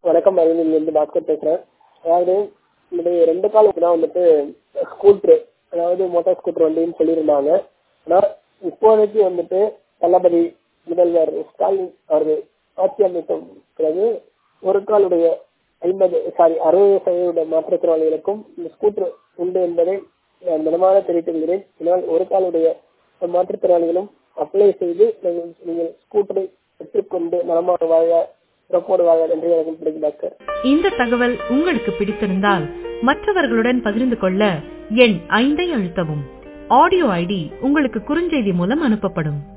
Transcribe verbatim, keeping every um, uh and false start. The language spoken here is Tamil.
வணக்கம், இருந்து பாஸ்கர் பேசுறேன். அதாவது என்னுடைய ரெண்டு கால் தான் வந்துட்டு ஸ்கூட்டர், அதாவது மோட்டார் ஸ்கூட்டர் வண்டின்னு சொல்லியிருந்தாங்க. ஆனா இப்போதைக்கு வந்துட்டு தளபதி முதல்வர் ஸ்டாலின் அவர்கள் ஆட்சி அமைத்த பிறகு ஒரு காலுடைய ஐம்பது சாரி அறுபது சதவீத மாற்றுத்திறனாளிகளுக்கும் இந்த ஸ்கூட்டர் உண்டு என்பதை நான் தினமாக தெரிவித்துள்ளேன். இதனால் ஒரு காலுடைய மாற்றுத்திறனாளிகளும் அப்ளை செய்து நீங்கள் ஸ்கூட்டரை பெற்றுக்கொண்டு நலமாக வாழ சிறப்போடு வாழ நன்றி வணக்கம் பிடிக்கும் டாக்டர். இந்த தகவல் உங்களுக்கு பிடித்திருந்தால் மற்றவர்களுடன் பகிர்ந்து கொள்ள எண் ஐந்தை அழுத்தவும். ஆடியோ ஐடி உங்களுக்கு குறுஞ்செய்தி மூலம் அனுப்பப்படும்.